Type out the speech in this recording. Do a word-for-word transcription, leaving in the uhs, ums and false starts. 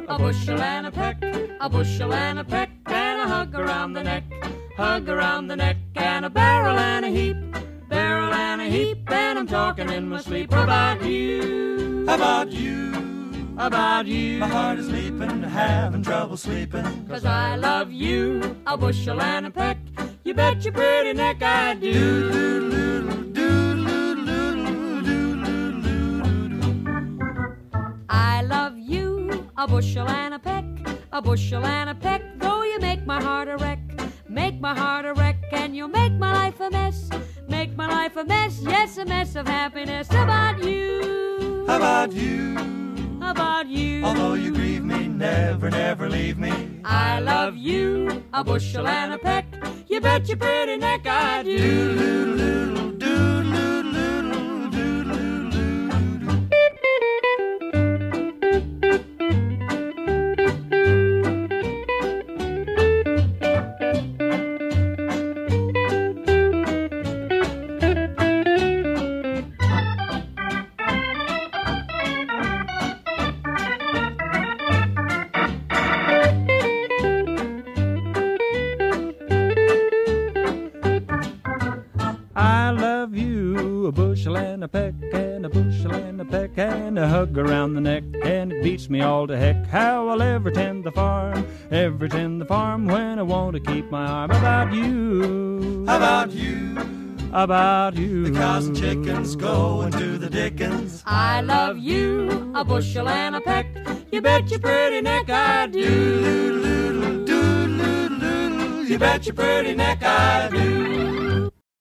a bushel and a peck, a bushel and a peck, and a hug around the neck, hug around the neck, and a barrel and a heap, barrel and a heap, and I'm talking in my sleep about you, about you, about you. My heart is leaping, having trouble sleeping, 'cause I love you, a bushel and a peck, you bet your pretty neck I do. do-do-do-do, I love you, a bushel and a peck, a bushel and a peck, though you make my heart a wreck, make my heart a wreck, and you'll make my life a mess, make my life a mess, yes, a mess of happiness about you, about you, about you. although you grieve me, never, never leave me. I love you, a bushel and a peck, you bet your pretty neck I do. Do-do-do-do, do-do-do-do, I love you, a bushel and a peck, and a bushel and a peck, and a hug around the neck, and it beats me all to heck how I'll ever tend the farm, ever tend the farm when I want to keep my arm about you, about you. about you. The cows and chickens going to the dickens. I love you, a bushel and a peck, you bet your pretty neck I do. Do-do-do-do, do-do-do-do, you bet your pretty neck I do.